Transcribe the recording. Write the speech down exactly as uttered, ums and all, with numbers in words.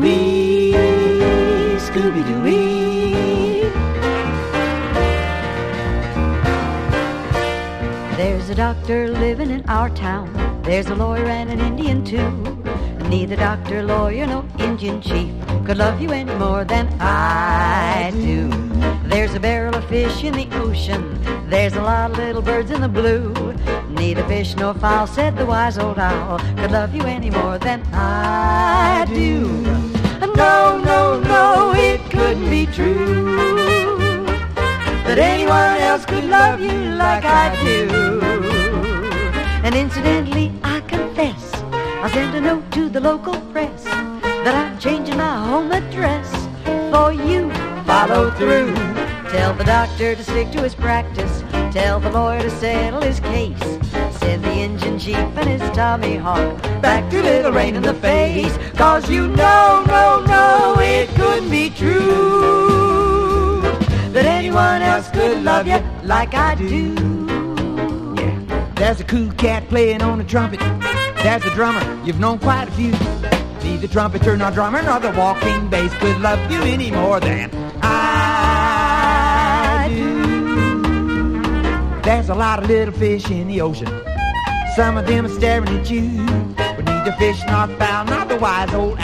Scooby-Doo-wee, Scooby-Doo-wee. There's a doctor living in our town. There's a lawyer and an Indian too. Neither doctor, lawyer, no Indian chief could love you any more than I do. There's a barrel of fish in the ocean. There's a lot of little birds in the blue. Neither fish nor fowl, said the wise old owl, could love you any more than I do. No, no, no, it couldn't be true that anyone else could love you like I do. And incidentally, I confess, I sent a note to the local press that I'm changing my home address for you. Follow through. Tell the doctor to stick to his practice. Tell the lawyer to settle his case. Send the engine chief and his Tommy Hawk back to Little Rain in the face. Cause you know, no, no, it couldn't be true that anyone else could love you like I do. Yeah. There's a cool cat playing on the trumpet. There's a drummer, you've known quite a few. Neither trumpeter nor drummer nor the walking bass could love you any more than I do. There's a lot of little fish in the ocean. Some of them are staring at you, but neither fish nor fowl nor the wise old